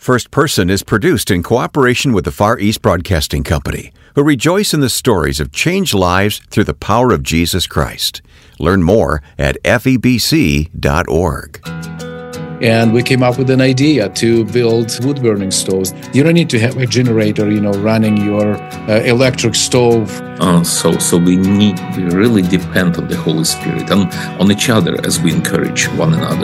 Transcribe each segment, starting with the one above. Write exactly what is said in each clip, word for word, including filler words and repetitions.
First Person is produced in cooperation with the Far East Broadcasting Company, who rejoice in the stories of changed lives through the power of Jesus Christ. Learn more at F E B C dot org. And we came up with an idea to build wood-burning stoves. You don't need to have a generator, you know, running your uh, electric stove. Uh, so, so we need, we really depend on the Holy Spirit and on each other as we encourage one another.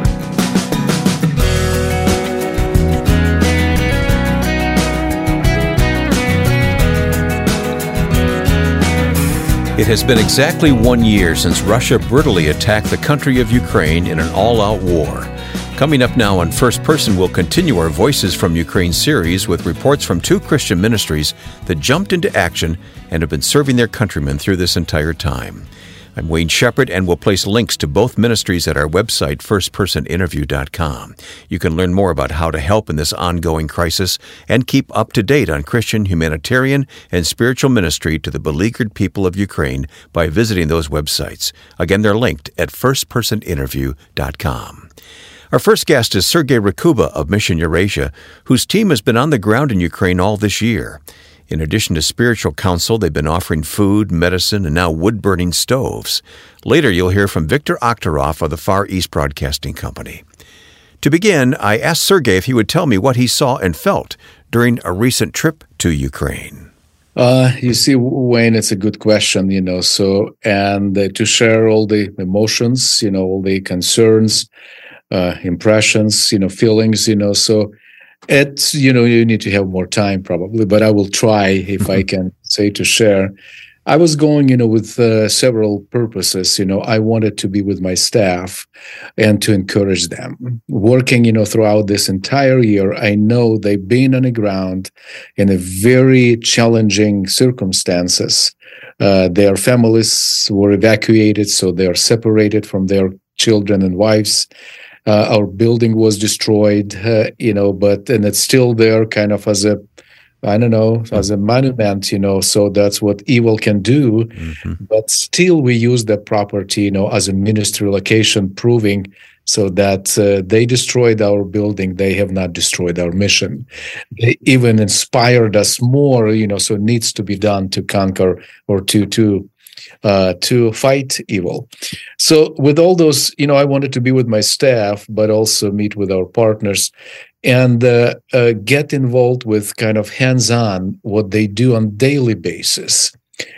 It has been exactly one year since Russia brutally attacked the country of Ukraine in an all-out war. Coming up now on First Person, we'll continue our Voices from Ukraine series with reports from two Christian ministries that jumped into action and have been serving their countrymen through this entire time. I'm Wayne Shepherd, and we'll place links to both ministries at our website, first person interview dot com. You can learn more about how to help in this ongoing crisis and keep up to date on Christian, humanitarian, and spiritual ministry to the beleaguered people of Ukraine by visiting those websites. Again, they're linked at first person interview dot com. Our first guest is Sergei Rakuba of Mission Eurasia, whose team has been on the ground in Ukraine all this year. In addition to spiritual counsel, they've been offering food, medicine, and now wood-burning stoves. Later, you'll hear from Viktor Akhtarov of the Far East Broadcasting Company. To begin, I asked Sergei if he would tell me what he saw and felt during a recent trip to Ukraine. Uh, you see, Wayne, it's a good question, you know, so, and uh, to share all the emotions, you know, all the concerns, uh, impressions, you know, feelings, you know, so it's, you know, you need to have more time probably, but I will try, if I can say, to share. I was going, you know, with uh, several purposes. You know, I wanted to be with my staff and to encourage them. Working, you know, throughout this entire year, I know they've been on the ground in a very challenging circumstances. Uh, their families were evacuated, so they are separated from their children and wives. Uh, our building was destroyed, uh, you know, but, and it's still there kind of as a, I don't know, as a monument, you know, so that's what evil can do. Mm-hmm. But still we use that property, you know, as a ministry location, proving so that uh, they destroyed our building. They have not destroyed our mission. They even inspired us more, you know, so it needs to be done to conquer or to, to, Uh, to fight evil. So with all those, you know, I wanted to be with my staff, but also meet with our partners and uh, uh, get involved with kind of hands-on what they do on daily basis.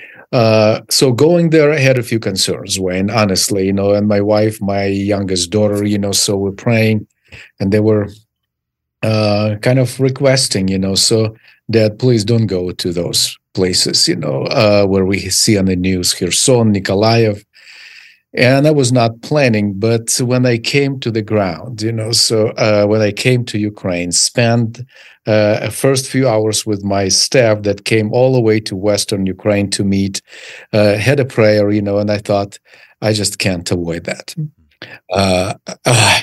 Uh, so going there, I had a few concerns, Wayne, honestly, you know, and my wife, my youngest daughter, you know, so we're praying and they were uh, kind of requesting, you know, so Dad, please don't go to those places, you know, uh, where we see on the news, Kherson, Nikolaev. And I was not planning, but when I came to the ground, you know, so uh, when I came to Ukraine, spent uh, a first few hours with my staff that came all the way to Western Ukraine to meet, uh, had a prayer, you know, and I thought, I just can't avoid that. Uh, uh,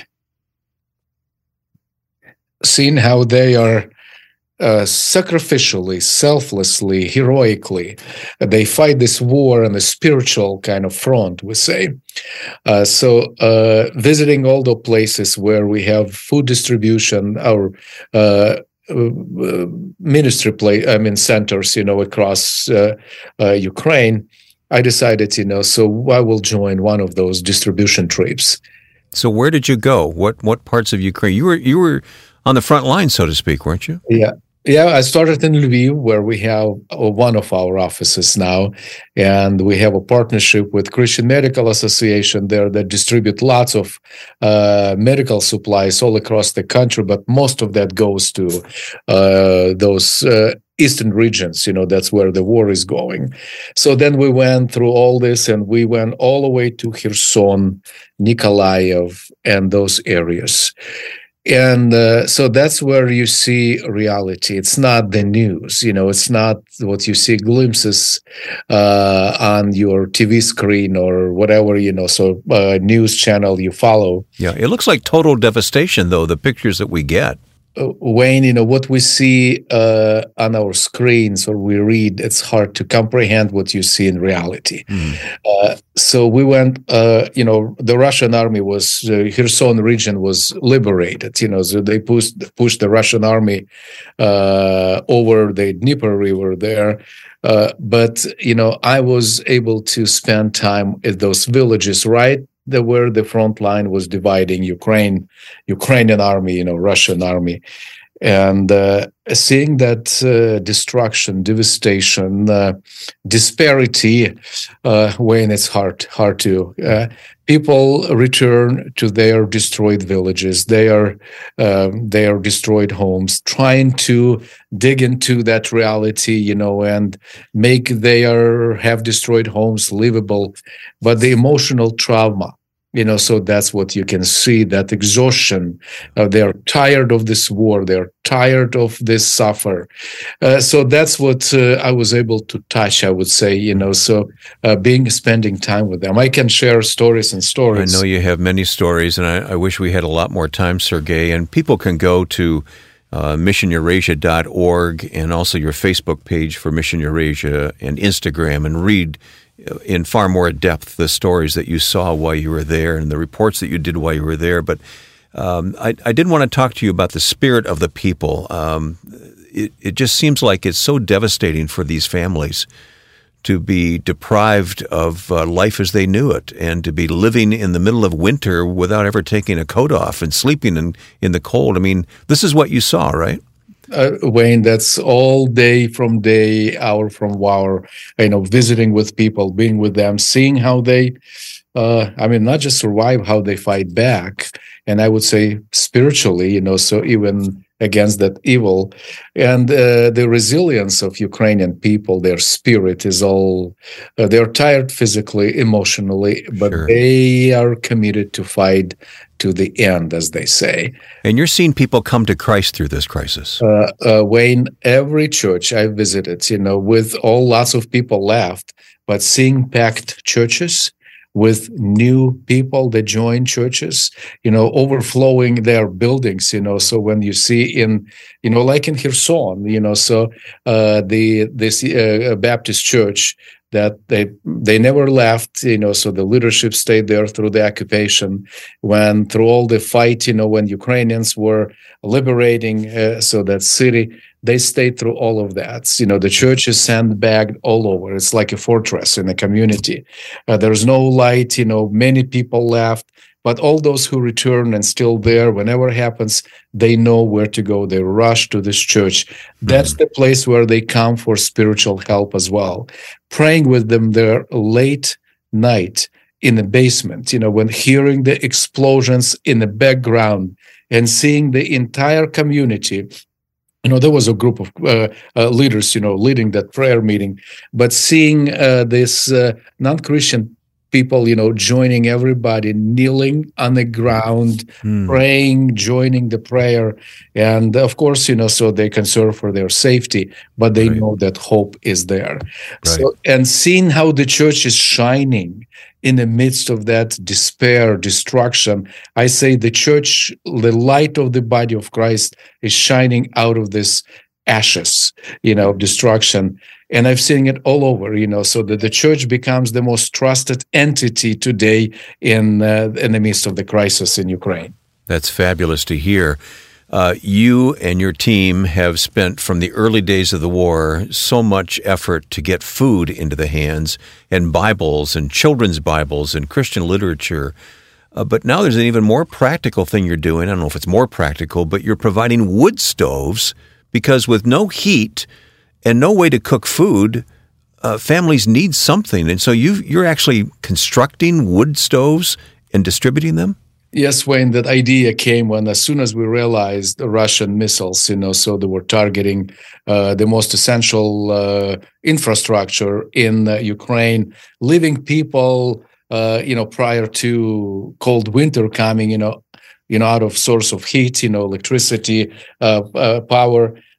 seeing how they are Uh, sacrificially, selflessly, heroically, they fight this war on a spiritual kind of front, we say. Uh, so uh, visiting all the places where we have food distribution, our uh, uh, ministry play, I mean centers, you know, across uh, uh, Ukraine, I decided, you know, so I will join one of those distribution trips. So where did you go? What what parts of Ukraine? You were you were on the front line, so to speak, weren't you? Yeah. Yeah, I started in Lviv, where we have one of our offices now, and we have a partnership with Christian Medical Association there that distribute lots of uh, medical supplies all across the country, but most of that goes to uh, those uh, eastern regions, you know, that's where the war is going. So then we went through all this, and we went all the way to Kherson, Nikolaev, and those areas. And uh, so that's where you see reality. It's not the news, you know, it's not what you see glimpses uh, on your T V screen or whatever, you know, so uh, news channel you follow. Yeah, it looks like total devastation, though, the pictures that we get. uh, Wayne, you know, what we see uh, on our screens or we read, it's hard to comprehend what you see in reality. Mm. Uh, so we went, uh, you know, the Russian army was, the uh, Kherson region was liberated, you know, so they pushed, pushed the Russian army uh, over the Dnieper River there. Uh, but, you know, I was able to spend time at those villages, right? There where the front line was dividing Ukraine, Ukrainian army, you know, Russian army, and uh, seeing that uh, destruction, devastation, uh, disparity, uh, when it's hard, hard to. Uh, people return to their destroyed villages, their uh, their destroyed homes, trying to dig into that reality, you know, and make their have destroyed homes livable, but the emotional trauma. You know, so that's what you can see, that exhaustion. Uh, they're tired of this war. They're tired of this suffer. Uh, so that's what uh, I was able to touch, I would say, you know, so uh, being, spending time with them. I can share stories and stories. I know you have many stories, and I, I wish we had a lot more time, Sergei. And people can go to uh, mission eurasia dot org and also your Facebook page for Mission Eurasia and Instagram and read in far more depth the stories that you saw while you were there and the reports that you did while you were there. But um, I, I did want to talk to you about the spirit of the people. Um, it, it just seems like it's so devastating for these families to be deprived of uh, life as they knew it and to be living in the middle of winter without ever taking a coat off and sleeping in, in the cold. I mean, this is what you saw, right? Uh, Wayne, that's all day from day, hour from hour, you know, visiting with people, being with them, seeing how they, uh, I mean, not just survive, how they fight back. And I would say spiritually, you know, so even against that evil and uh, the resilience of Ukrainian people, their spirit is all, uh, they're tired physically, emotionally, but sure. They are committed to fight to the end, as they say. And you're seeing people come to Christ through this crisis. Uh, uh, Wayne, every church I visited, you know, with all lots of people left, but seeing packed churches with new people that join churches, you know, overflowing their buildings, you know, so when you see in, you know, like in Kherson, you know, so uh, the this uh, Baptist church, that they they never left, you know, so the leadership stayed there through the occupation, when through all the fight, you know, when Ukrainians were liberating uh, so that city, they stayed through all of that. You know, the church is sandbagged all over. It's like a fortress in a community. Uh, there's no light, you know, many people left, but all those who return and still there, whenever it happens, they know where to go. They rush to this church. That's mm-hmm. the place where they come for spiritual help as well. Praying with them there late night in the basement, you know, when hearing the explosions in the background and seeing the entire community. You know, there was a group of uh, uh, leaders, you know, leading that prayer meeting, but seeing uh, this uh, non-Christian people, you know, joining everybody, kneeling on the ground, mm. praying, joining the prayer. And of course, you know, so they concern for their safety, but they right. know that hope is there. Right. So, and seeing how the church is shining in the midst of that despair, destruction, I say the church, the light of the body of Christ is shining out of this ashes, you know, destruction. And I've seen it all over, you know, so that the church becomes the most trusted entity today in uh, in the midst of the crisis in Ukraine. That's fabulous to hear. Uh, you and your team have spent from the early days of the war so much effort to get food into the hands and Bibles and children's Bibles and Christian literature. Uh, but now there's an even more practical thing you're doing. I don't know if it's more practical, but you're providing wood stoves because with no heat and no way to cook food, uh, families need something. And so you, you're actually constructing wood stoves and distributing them? Yes, Wayne, that idea came when as soon as we realized the Russian missiles, you know, so they were targeting uh, the most essential uh, infrastructure in uh, Ukraine, leaving people, uh, you know, prior to cold winter coming, you know, you know, out of source of heat, you know, electricity, uh, uh, power.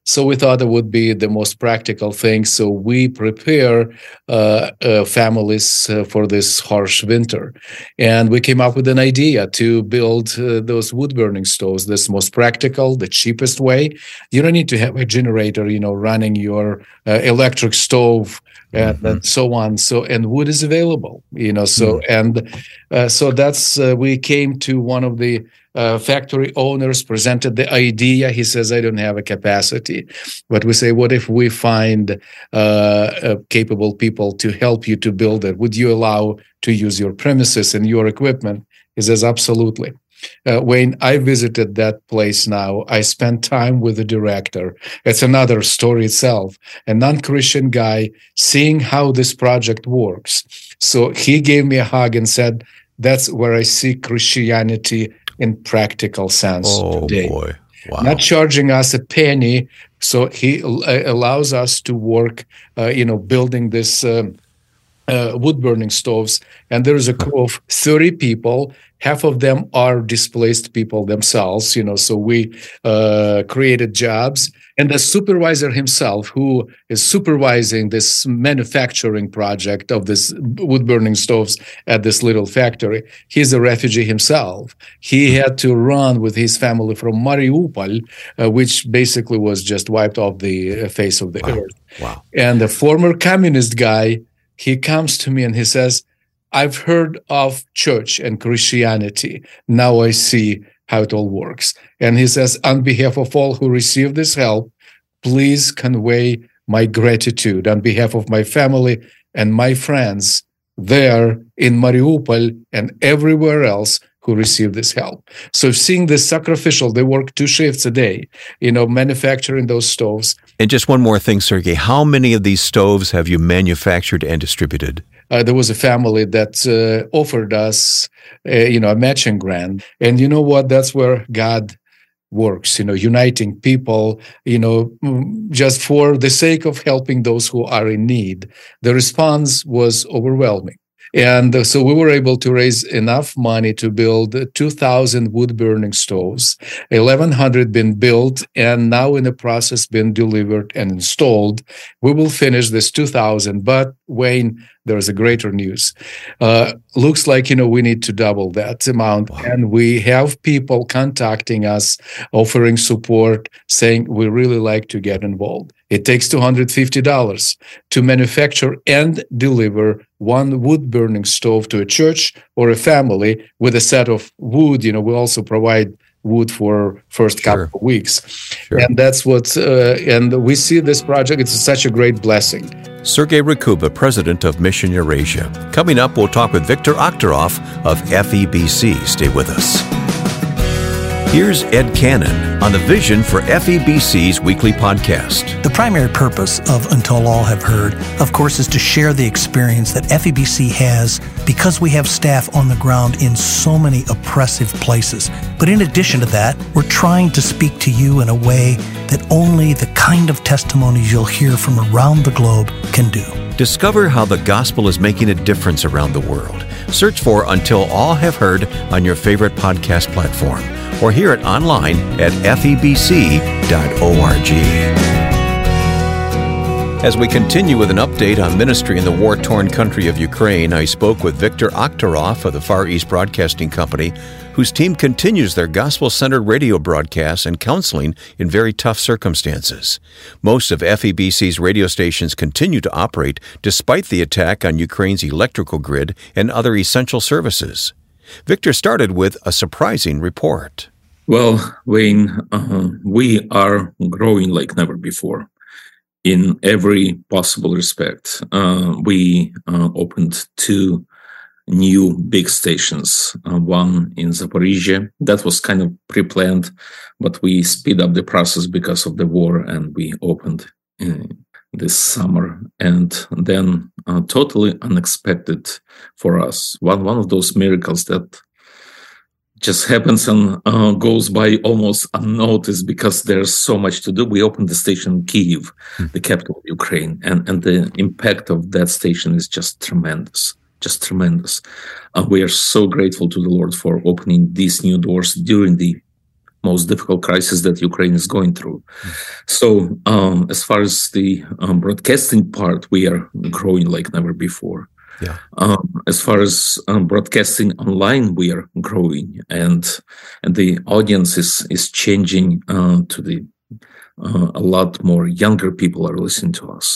So we thought it would be the most practical thing. So we prepare uh, uh, families uh, for this harsh winter. And we came up with an idea to build uh, those wood burning stoves. This most practical, the cheapest way. You don't need to have a generator, you know, running your uh, electric stove and, mm-hmm. and so on. So, and wood is available, you know, so, mm. and uh, so that's, uh, we came to one of the Uh, factory owners, presented the idea. He says, I don't have a capacity. But we say, what if we find uh, uh, capable people to help you to build it? Would you allow to use your premises and your equipment? He says, absolutely. Uh, Wayne, I visited that place now. I spent time with the director. It's another story itself. A non-Christian guy seeing how this project works. So he gave me a hug and said, that's where I see Christianity in practical sense oh, today. Boy. Wow. Not charging us a penny. So he uh, allows us to work, uh, you know, building this um, uh, wood burning stoves. And there is a crew of thirty people. Half of them are displaced people themselves, you know, so we uh, created jobs. And the supervisor himself, who is supervising this manufacturing project of this wood burning stoves at this little factory, he's a refugee himself. He had to run with his family from Mariupol, uh, which basically was just wiped off the face of the wow. earth. Wow. And the former communist guy, he comes to me and he says, I've heard of church and Christianity. Now I see how it all works. And he says, on behalf of all who receive this help, please convey my gratitude on behalf of my family and my friends there in Mariupol and everywhere else who receive this help. So seeing this sacrificial, they work two shifts a day, you know, manufacturing those stoves. And just one more thing, Sergei, how many of these stoves have you manufactured and distributed? Uh, there was a family that uh, offered us, uh, you know, a matching grant. And you know what? That's where God works, you know, uniting people, you know, just for the sake of helping those who are in need. The response was overwhelming. And so we were able to raise enough money to build two thousand wood-burning stoves, eleven hundred been built, and now in the process been delivered and installed. We will finish this two thousand, but Wayne, there's a greater news. Uh, looks like, you know, we need to double that amount. Wow. And we have people contacting us, offering support, saying we really like to get involved. It takes two hundred fifty dollars to manufacture and deliver one wood-burning stove to a church or a family with a set of wood. You know, we also provide wood for first Sure. couple of weeks. Sure. And that's what, uh, and we see this project, it's such a great blessing. Sergei Rakuba, president of Mission Eurasia. Coming up, we'll talk with Viktor Akhtarov of F E B C. Stay with us. Here's Ed Cannon on the vision for F E B C's weekly podcast. The primary purpose of Until All Have Heard, of course, is to share the experience that F E B C has because we have staff on the ground in so many oppressive places. But in addition to that, we're trying to speak to you in a way that only the kind of testimonies you'll hear from around the globe can do. Discover how the gospel is making a difference around the world. Search for Until All Have Heard on your favorite podcast platform, or hear it online at F E B C dot org. As we continue with an update on ministry in the war-torn country of Ukraine, I spoke with Viktor Akhtarov of the Far East Broadcasting Company, whose team continues their gospel-centered radio broadcasts and counseling in very tough circumstances. Most of F E B C's radio stations continue to operate despite the attack on Ukraine's electrical grid and other essential services. Viktor started with a surprising report. Well, Wayne, uh, we are growing like never before in every possible respect. Uh, we uh, opened two new big stations, uh, one in Zaporizhia. That was kind of pre-planned, but we speed up the process because of the war, and we opened uh, this summer. And then uh, totally unexpected for us, one, one of those miracles that just happens and uh, goes by almost unnoticed because there's so much to do. We opened the station in Kyiv, mm. the capital of Ukraine, and, and the impact of that station is just tremendous, just tremendous. Uh, we are so grateful to the Lord for opening these new doors during the most difficult crisis that Ukraine is going through. Mm. So um, as far as the um, broadcasting part, we are growing like never before. Yeah. Um, as far as um, broadcasting online, we are growing, and and the audience is is changing uh, to the uh, a lot more younger people are listening to us.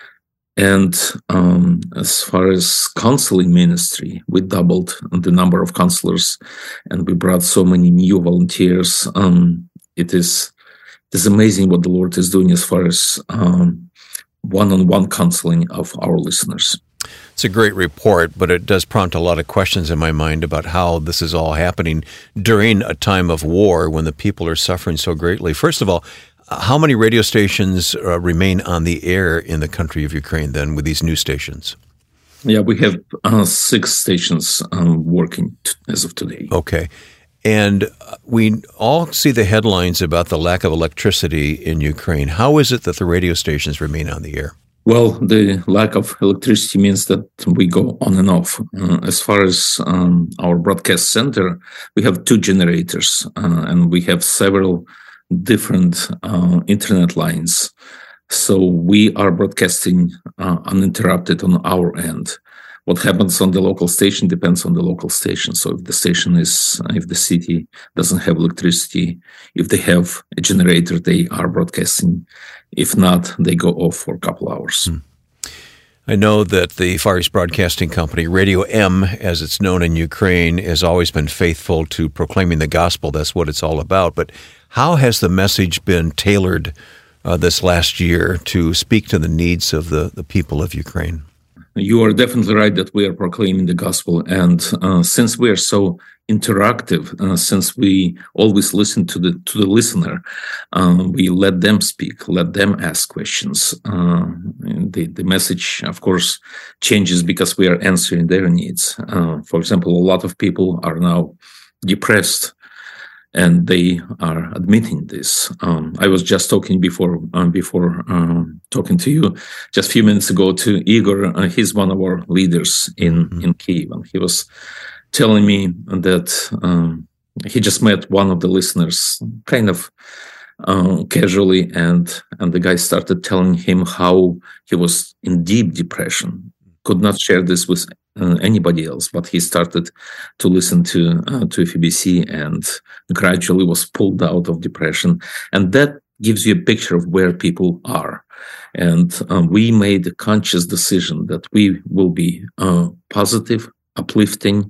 And um, as far as counseling ministry, we doubled the number of counselors, and we brought so many new volunteers. Um, it is it is amazing what the Lord is doing as far as um, one-on-one counseling of our listeners. It's a great report, but it does prompt a lot of questions in my mind about how this is all happening during a time of war when the people are suffering so greatly. First of all, how many radio stations uh, remain on the air in the country of Ukraine then with these new stations? Yeah, we have uh, six stations um, working t- as of today. Okay. And we all see the headlines about the lack of electricity in Ukraine. How is it that the radio stations remain on the air? Well, the lack of electricity means that we go on and off. Uh, as far as um, our broadcast center, we have two generators, uh, and we have several different uh, internet lines. So we are broadcasting uh, uninterrupted on our end. What happens on the local station depends on the local station. So if the station is, if the city doesn't have electricity, if they have a generator, they are broadcasting. If not, they go off for a couple hours. Hmm. I know that the Far East Broadcasting Company, Radio M, as it's known in Ukraine, has always been faithful to proclaiming the gospel. That's what it's all about. But how has the message been tailored uh, this last year to speak to the needs of the, the people of Ukraine? You are definitely right that we are proclaiming the gospel. And uh, since we are so interactive, uh, since we always listen to the to the listener, um, we let them speak, let them ask questions. Uh, the, the message, of course, changes because we are answering their needs. Uh, for example, a lot of people are now depressed, and they are admitting this. Um, I was just talking before um, before um, talking to you just a few minutes ago to Igor. Uh, he's one of our leaders in, mm-hmm. in Kyiv, and he was telling me that um, he just met one of the listeners kind of uh, casually, and, and the guy started telling him how he was in deep depression, could not share this with Uh, anybody else, but he started to listen to uh, to F E B C and gradually was pulled out of depression. And that gives you a picture of where people are. And um, we made a conscious decision that we will be uh, positive, uplifting,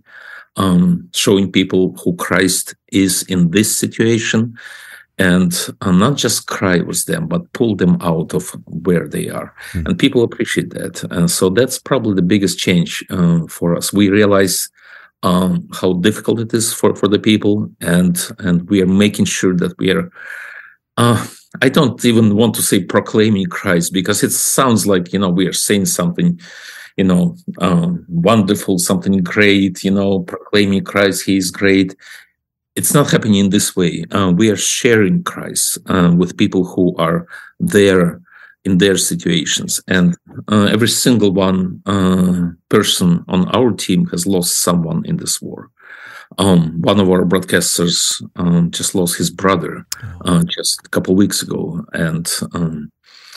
um, showing people who Christ is in this situation, and uh, not just cry with them, but pull them out of where they are. Mm. And people appreciate that. And so that's probably the biggest change uh, for us. We realize um, how difficult it is for, for the people, and and we are making sure that we are, uh, I don't even want to say proclaiming Christ, because it sounds like, you know, we are saying something, you know, um, wonderful, something great, you know, proclaiming Christ, he is great. It's not happening in this way. Uh, we are sharing Christ uh, with people who are there in their situations. And uh, every single one uh, person on our team has lost someone in this war. Um, one of our broadcasters um, just lost his brother uh, just a couple of weeks ago. And um,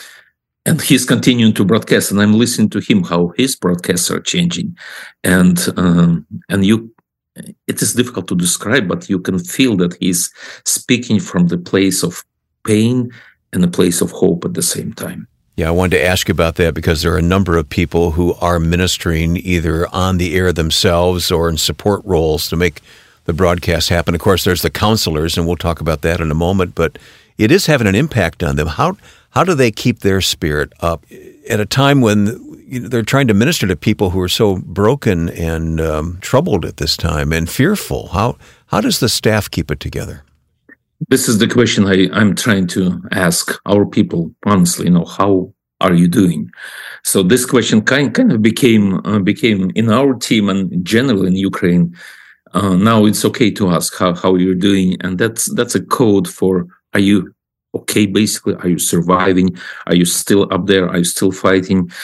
and he's continuing to broadcast. And I'm listening to him, how his broadcasts are changing. And um, and you... It is difficult to describe, but you can feel that he's speaking from the place of pain and a place of hope at the same time. Yeah, I wanted to ask you about that because there are a number of people who are ministering either on the air themselves or in support roles to make the broadcast happen. Of course, there's the counselors, and we'll talk about that in a moment, but it is having an impact on them. How how do they keep their spirit up at a time when you know, they're trying to minister to people who are so broken and um, troubled at this time and fearful? How how does the staff keep it together? This is the question I, I'm trying to ask our people, honestly, you know, how are you doing? So this question kind, kind of became uh, became in our team and generally in Ukraine. Uh, now it's okay to ask how, how you're doing. And that's that's a code for, are you okay, basically? Are you surviving? Are you still up there? Are you still fighting?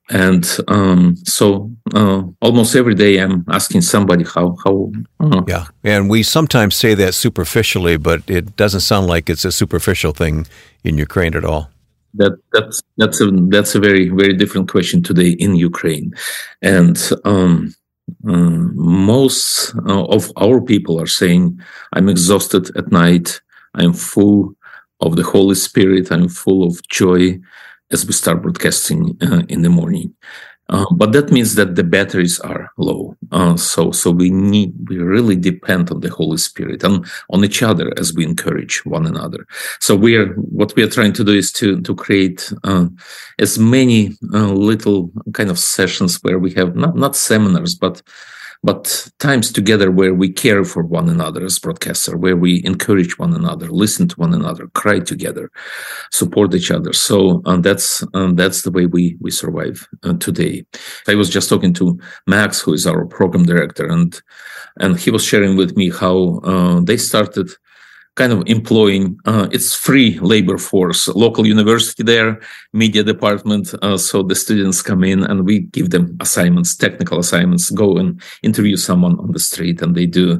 And um, so uh, almost every day I'm asking somebody how, how uh, yeah. And we sometimes say that superficially, but it doesn't sound like it's a superficial thing in Ukraine at all. That that's that's a that's a very very different question today in Ukraine, and um, uh, most uh, of our people are saying, "I'm exhausted at night. I'm full of the Holy Spirit. I'm full of joy as we start broadcasting uh, in the morning." Uh, but that means that the batteries are low. Uh, so so we need, we really depend on the Holy Spirit and on each other as we encourage one another. So we are, what we are trying to do is to, to create uh, as many uh, little kind of sessions where we have not, not seminars, but but times together where we care for one another as broadcaster, where we encourage one another, listen to one another, cry together, support each other. So uh, that's uh, that's the way we we survive uh, today. I was just talking to Max, who is our program director, and and he was sharing with me how uh, they started kind of employing, uh, it's free labor force, local university there, media department. Uh, so the students come in and we give them assignments, technical assignments, go and interview someone on the street, and they do.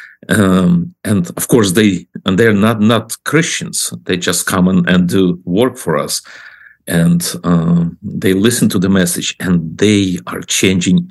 Um, and of course, they, and they're not, not Christians. They just come and, and do work for us. And uh, they listen to the message, and they are changing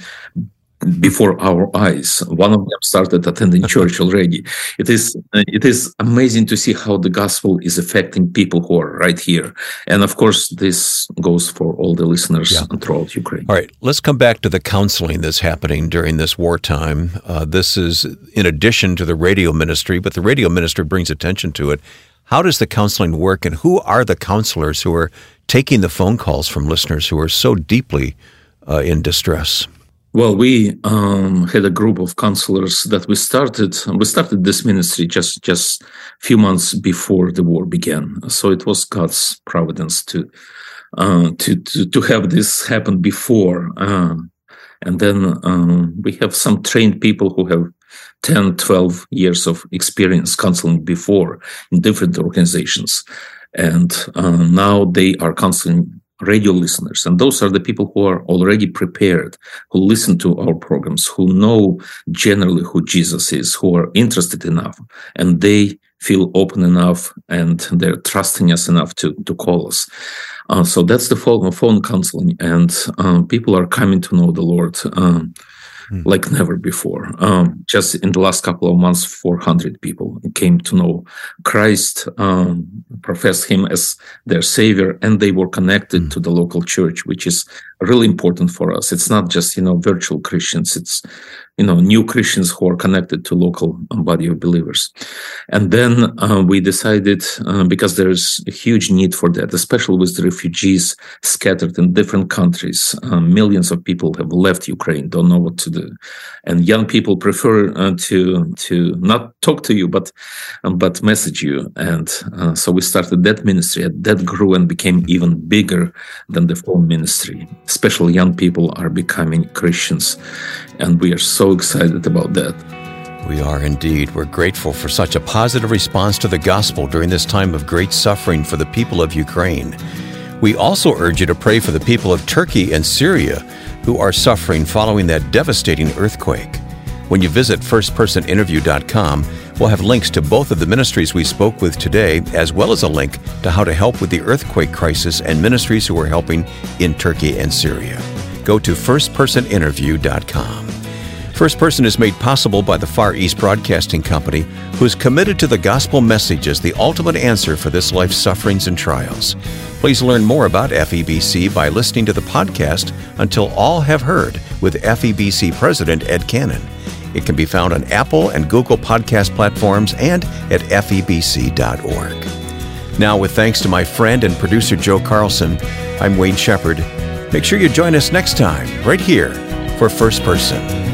before our eyes. One of them started attending church already. It is it is amazing to see how the gospel is affecting people who are right here. And of course, this goes for all the listeners yeah. throughout Ukraine. All right, let's come back to the counseling that's happening during this wartime. Uh, this is in addition to the radio ministry, but the radio ministry brings attention to it. How does the counseling work, and who are the counselors who are taking the phone calls from listeners who are so deeply uh, in distress? Well, we um, had a group of counselors that we started. We started this ministry just just a few months before the war began. So it was God's providence to uh, to, to to have this happen before. Uh, and then um, we have some trained people who have ten, twelve years of experience counseling before in different organizations, and uh, now they are counseling radio listeners. And those are the people who are already prepared, who listen to our programs, who know generally who Jesus is, who are interested enough, and they feel open enough, and they're trusting us enough to, to call us. Uh, so that's the phone, phone counseling, and um, people are coming to know the Lord um, mm. like never before. Um, just in the last couple of months, four hundred people came to know Christ, um, professed Him as their Savior, and they were connected mm. to the local church, which is really important for us. It's not just, you know, virtual Christians. It's, you know, new Christians who are connected to local body of believers. And then uh, we decided, uh, because there's a huge need for that, especially with the refugees scattered in different countries. Uh, millions of people have left Ukraine, don't know what to do. And young people prefer uh, to to not talk to you, but um, but message you. And uh, so we started that ministry, and that grew and became even bigger than the phone ministry. Especially young people are becoming Christians, and we are so excited about that. We are indeed. We're grateful for such a positive response to the gospel during this time of great suffering for the people of Ukraine. We also urge you to pray for the people of Turkey and Syria who are suffering following that devastating earthquake. When you visit first person interview dot com, we'll have links to both of the ministries we spoke with today, as well as a link to how to help with the earthquake crisis and ministries who are helping in Turkey and Syria. Go to first person interview dot com. First Person is made possible by the Far East Broadcasting Company, who is committed to the gospel message as the ultimate answer for this life's sufferings and trials. Please learn more about F E B C by listening to the podcast Until All Have Heard with F E B C President Ed Cannon. It can be found on Apple and Google podcast platforms and at F E B C dot org. Now, with thanks to my friend and producer Joe Carlson, I'm Wayne Shepherd. Make sure you join us next time, right here, for First Person.